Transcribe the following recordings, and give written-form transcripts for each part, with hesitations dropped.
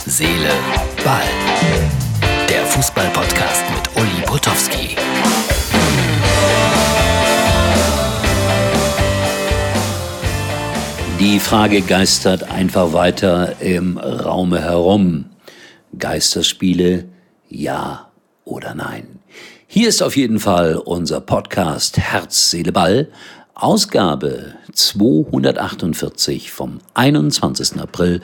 Seele, Ball. Der Fußball-Podcast mit Uli Potowski. Die Frage geistert einfach weiter im Raume herum. Geisterspiele, ja oder nein? Hier ist auf jeden Fall unser Podcast Herz, Seele, Ball, Ausgabe 248 vom 21. April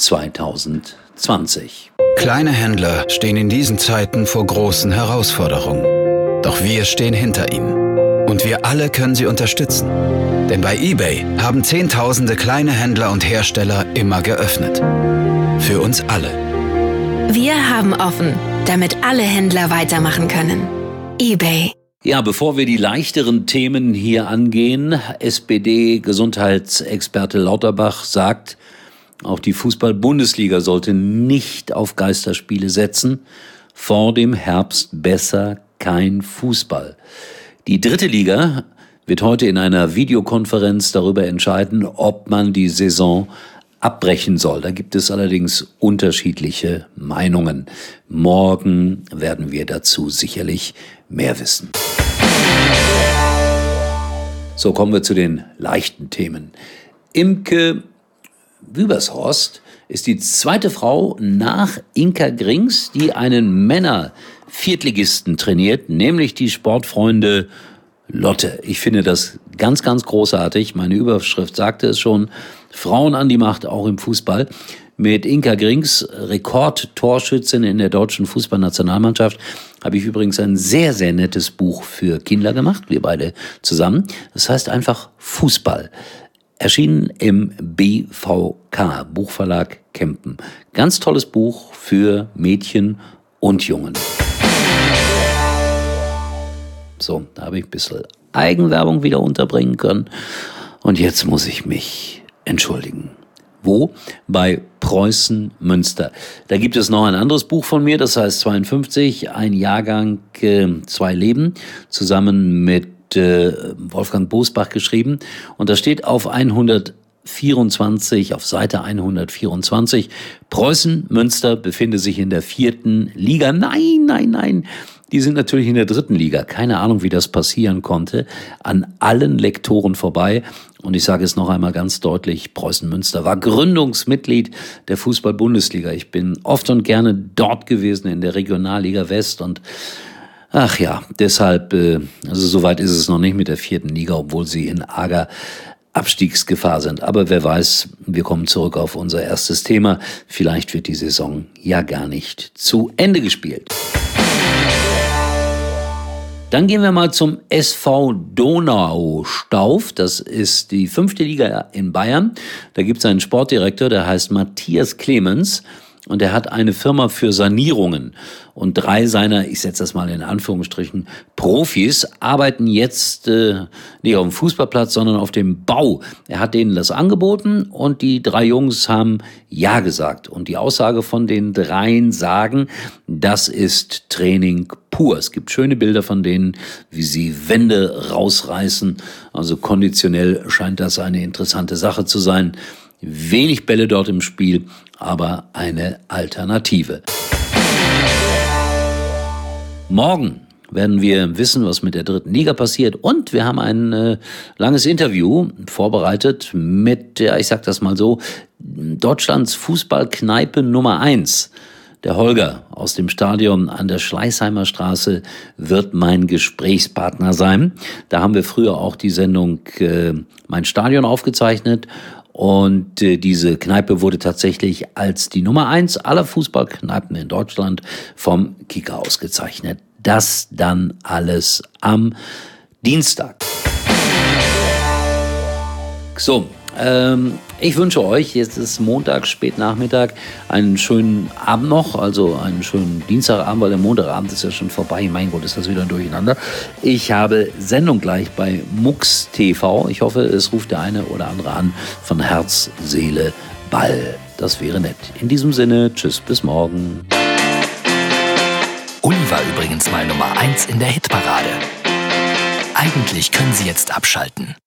2020. Kleine Händler stehen in diesen Zeiten vor großen Herausforderungen. Doch wir stehen hinter ihnen. Und wir alle können sie unterstützen. Denn bei eBay haben Zehntausende kleine Händler und Hersteller immer geöffnet. Für uns alle. Wir haben offen, damit alle Händler weitermachen können. eBay. Ja, bevor wir die leichteren Themen hier angehen, SPD-Gesundheitsexperte Lauterbach sagt, auch die Fußball-Bundesliga sollte nicht auf Geisterspiele setzen. Vor dem Herbst besser kein Fußball. Die dritte Liga wird heute in einer Videokonferenz darüber entscheiden, ob man die Saison abbrechen soll. Da gibt es allerdings unterschiedliche Meinungen. Morgen werden wir dazu sicherlich mehr wissen. So, kommen wir zu den leichten Themen. Imke Wübershorst ist die zweite Frau nach Inka Grings, die einen Männer-Viertligisten trainiert, nämlich die Sportfreunde Lotte. Ich finde das ganz, ganz großartig. Meine Überschrift sagte es schon. Frauen an die Macht, auch im Fußball. Mit Inka Grings, Rekordtorschützin in der deutschen Fußballnationalmannschaft, habe ich übrigens ein sehr, sehr nettes Buch für Kinder gemacht, wir beide zusammen. Das heißt einfach Fußball. Erschienen im BVK, Buchverlag Kempen. Ganz tolles Buch für Mädchen und Jungen. So, da habe ich ein bisschen Eigenwerbung wieder unterbringen können. Und jetzt muss ich mich entschuldigen. Wo? Bei Preußen Münster. Da gibt es noch ein anderes Buch von mir, das heißt 52, ein Jahrgang, 2 Leben, zusammen mit Wolfgang Bosbach geschrieben. Und da steht auf Seite 124, Preußen Münster befinde sich in der 4. Liga. Nein. Die sind natürlich in der 3. Liga. Keine Ahnung, wie das passieren konnte. An allen Lektoren vorbei. Und ich sage es noch einmal ganz deutlich, Preußen Münster war Gründungsmitglied der Fußball-Bundesliga. Ich bin oft und gerne dort gewesen in der Regionalliga West und ach ja, deshalb, also soweit ist es noch nicht mit der 4. Liga, obwohl sie in arger Abstiegsgefahr sind. Aber wer weiß, wir kommen zurück auf unser erstes Thema. Vielleicht wird die Saison ja gar nicht zu Ende gespielt. Dann gehen wir mal zum SV Donaustauf. Das ist die 5. Liga in Bayern. Da gibt es einen Sportdirektor, der heißt Matthias Clemens. Und er hat eine Firma für Sanierungen. Und 3 seiner, ich setze das mal in Anführungsstrichen, Profis arbeiten jetzt nicht auf dem Fußballplatz, sondern auf dem Bau. Er hat denen das angeboten und die 3 Jungs haben Ja gesagt. Und die Aussage von den 3 sagen, das ist Training pur. Es gibt schöne Bilder von denen, wie sie Wände rausreißen. Also konditionell scheint das eine interessante Sache zu sein. Wenig Bälle dort im Spiel, aber eine Alternative. Morgen werden wir wissen, was mit der 3. Liga passiert. Und wir haben ein langes Interview vorbereitet mit, ich sag das mal so, Deutschlands Fußballkneipe Nummer 1. Der Holger aus dem Stadion an der Schleißheimer Straße wird mein Gesprächspartner sein. Da haben wir früher auch die Sendung Mein Stadion aufgezeichnet. Und diese Kneipe wurde tatsächlich als die Nummer 1 aller Fußballkneipen in Deutschland vom Kicker ausgezeichnet. Das dann alles am Dienstag. So, ich wünsche euch, jetzt ist Montag, Spätnachmittag, einen schönen Abend noch, also einen schönen Dienstagabend, weil der Montagabend ist ja schon vorbei. Mein Gott, ist das wieder durcheinander. Ich habe Sendung gleich bei MUX TV. Ich hoffe, es ruft der eine oder andere an von Herz, Seele, Ball. Das wäre nett. In diesem Sinne, tschüss, bis morgen. Uli war übrigens mal Nummer 1 in der Hitparade. Eigentlich können Sie jetzt abschalten.